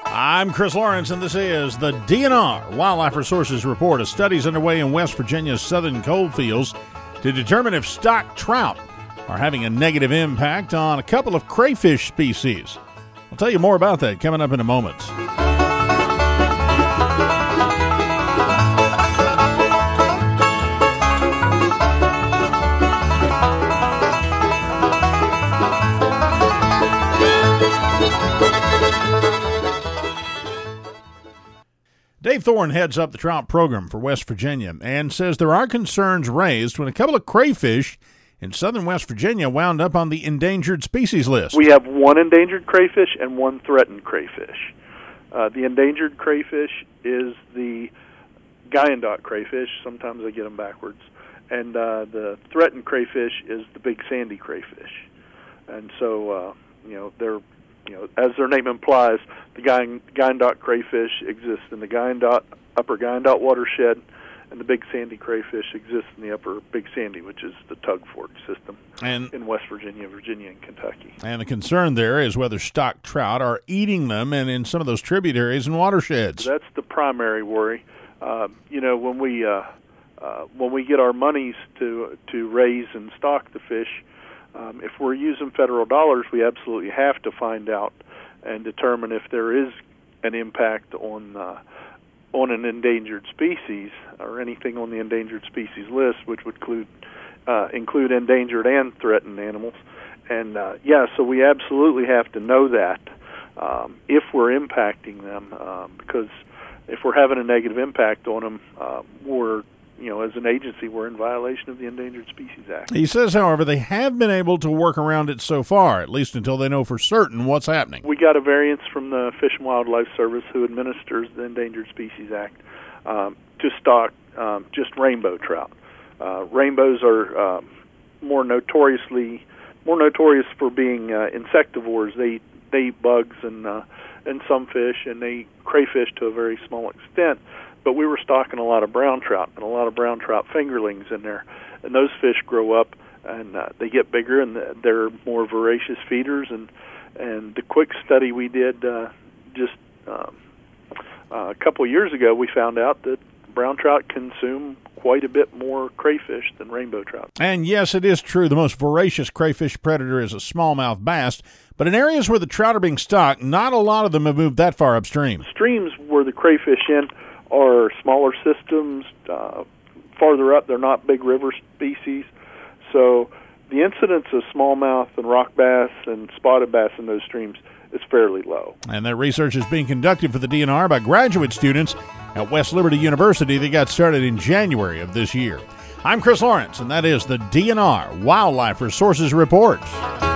I'm Chris Lawrence, and this is the DNR Wildlife Resources Report. A study is underway in West Virginia's southern coalfields to determine if stock trout are having a negative impact on a couple of crayfish species. I'll tell you more about that coming up in a moment. Dave Thorne heads up the trout program for West Virginia and says there are concerns raised when a couple of crayfish in southern West Virginia wound up on the endangered species list. We have one endangered crayfish and one threatened crayfish. The endangered crayfish is the Guyandotte crayfish. Sometimes I get them backwards. And the threatened crayfish is the big sandy crayfish. And so, they're, as their name implies, the Guyandotte crayfish exists in the upper Guyandotte watershed, and the big sandy crayfish exists in the upper Big Sandy, which is the Tug Fork system in West Virginia, and Kentucky. And the concern there is whether stock trout are eating them and in some of those tributaries and watersheds. That's the primary worry. When we get our monies to raise and stock the fish, if we're using federal dollars, we absolutely have to find out and determine if there is an impact on an endangered species or anything on the endangered species list, which would include endangered and threatened animals. And so we absolutely have to know that if we're impacting them, because if we're having a negative impact on them, we're as an agency, we're in violation of the Endangered Species Act. He says, however, they have been able to work around it so far, at least until they know for certain what's happening. We got a variance from the Fish and Wildlife Service, who administers the Endangered Species Act, to stock just rainbow trout. Rainbows are more notorious for being insectivores. They eat bugs and some fish, and they eat crayfish to a very small extent. But we were stocking a lot of brown trout and a lot of brown trout fingerlings in there. And those fish grow up and they get bigger, and they're more voracious feeders. And the quick study we did just a couple of years ago, we found out that brown trout consume quite a bit more crayfish than rainbow trout. And yes, it is true, the most voracious crayfish predator is a smallmouth bass. But in areas where the trout are being stocked, not a lot of them have moved that far upstream. Streams where the crayfish in are smaller systems. Farther up, they're not big river species. So the incidence of smallmouth and rock bass and spotted bass in those streams is fairly low. And that research is being conducted for the DNR by graduate students at West Liberty University. They got started in January of this year. I'm Chris Lawrence, and that is the DNR Wildlife Resources Report.